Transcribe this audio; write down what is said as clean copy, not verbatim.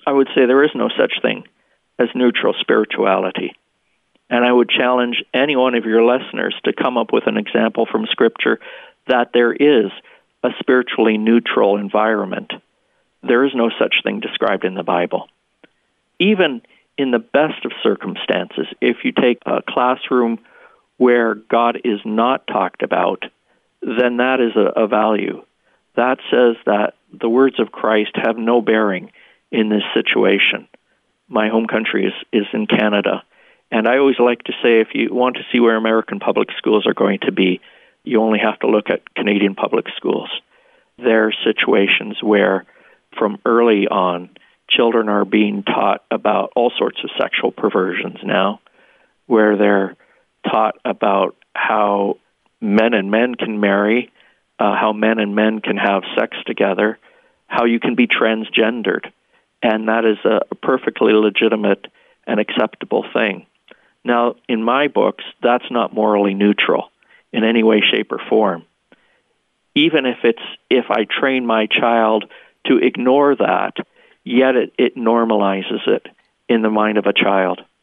I would say there is no such thing as neutral spirituality. And I would challenge any one of your listeners to come up with an example from Scripture that there is a spiritually neutral environment. There is no such thing described in the Bible. Even in the best of circumstances, if you take a classroom where God is not talked about, then that is a value. That says that the words of Christ have no bearing in this situation. My home country is in Canada. And I always like to say, if you want to see where American public schools are going to be, you only have to look at Canadian public schools. There are situations where, from early on, children are being taught about all sorts of sexual perversions now, where they're taught about how men and men can marry, how men and men can have sex together, how you can be transgendered. And that is a perfectly legitimate and acceptable thing. Now, in my books, that's not morally neutral in any way, shape, or form. Even if I train my child to ignore that, yet it normalizes it in the mind of a child.